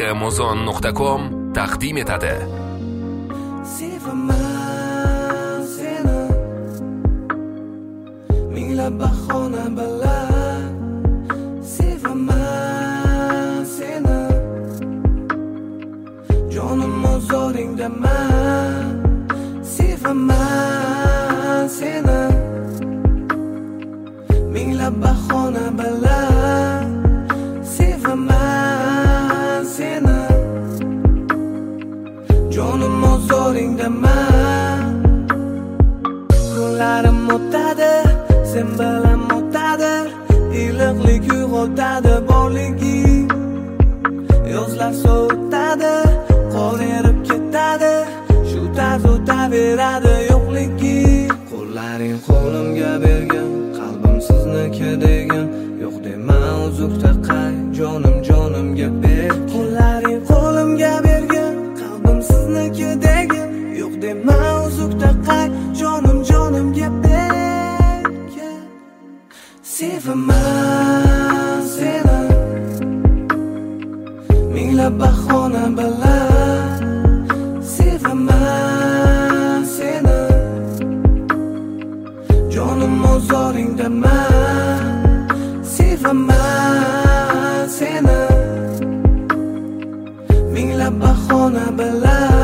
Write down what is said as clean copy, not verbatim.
Amazon.com taqdim etadi. Sevaman seni, minglab bahona bilan. Sevaman seni, jonim ozoringdaman. Sevaman seni, minglab bahona bilan. Sevaman seni, jonim ozoringdaman. Kunlarim o'tadi, sen bilan o'tadi, iliqlik uyg'otadi borliging. Yozlar sovutadi, qor erib ketadi, shu tarz o'taveradi yo'qliging. Qo'llaring qo'limga bergan, qalbim sizniki degan, yo'q dema uzukda qay, jonim jonimga ber. Qo'llaring qo'limga bergan, qalbim sizniki degan, yo'q dema uzukda qay, jonim jonimga ber. Sevaman seni, minglab bahona bilan. Sevaman seni, jonim ozoringdaman. Sevaman seni, minglab bahona bilan.